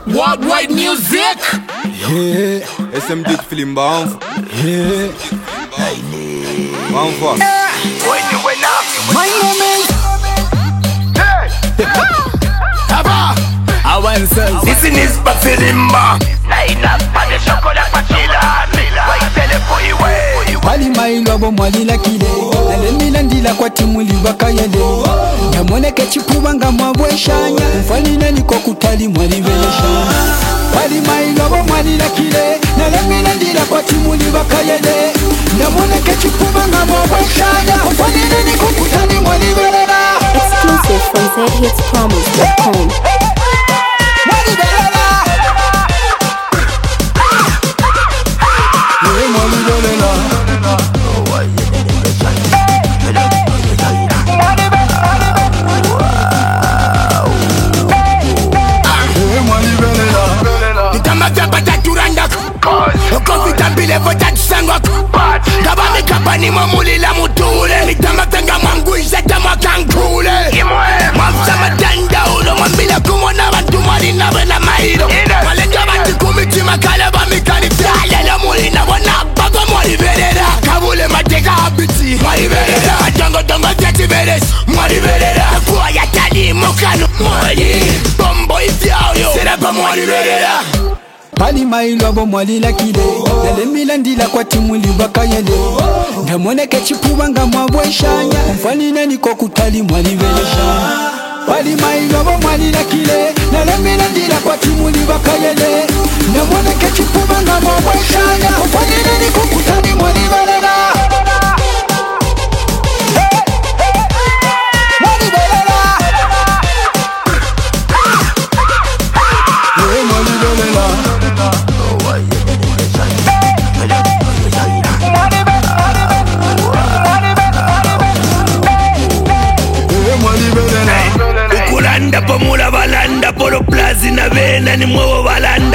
Worldwide music. Yeah, SMD film bound. Yeah, one for. My name is This is Bafilimba. Naina pale chocolat pachila. Waitele poiwe. Wali mailo abo mwalila kile Nale milandila kwa timu libaka yele Nyamoneke chipubanga mwabweshanya Mfalina niko kutali mwalibeleshanya Wali mailo abo mwalila kile Nale milandila kwa timu libaka yele Nyamoneke chipubanga mwabweshanya Mfalina niko kutali mwalibeleshanya. Exclusive from zhitspromos.com. Ukofitambile vota tusangwako Kaba mikapani mamulila mutule Mitamatenga mwanguisha tamakankule Mwafza matanda ulo Mwambila kumona bantu mwalina wena mairo Walenga bantu kumitima kale bamikani Lelo mulina wana baba mwaliberera Kabule mateka habiti mwaliberera Matongo tongo vyati beres mwaliberera Kuwa yatali mokano mwali Bombo ifyaoyo Serapa mwaliberera Pali mailo abo mwalila kile Nale milandila kwa timu libaka yele Nyamoneke chipubanga mwabweshanya Mfalina niko kutali mwalibeleshanya Pali mailo abo mwalila kile Nale milandila kwa timu libaka yele Nyamoneke chipubanga mwabweshanya Mfalina niko kutali mwalibeleshanya. Ukulanda pomula balanda polo plazi na vena ni mwewo balanda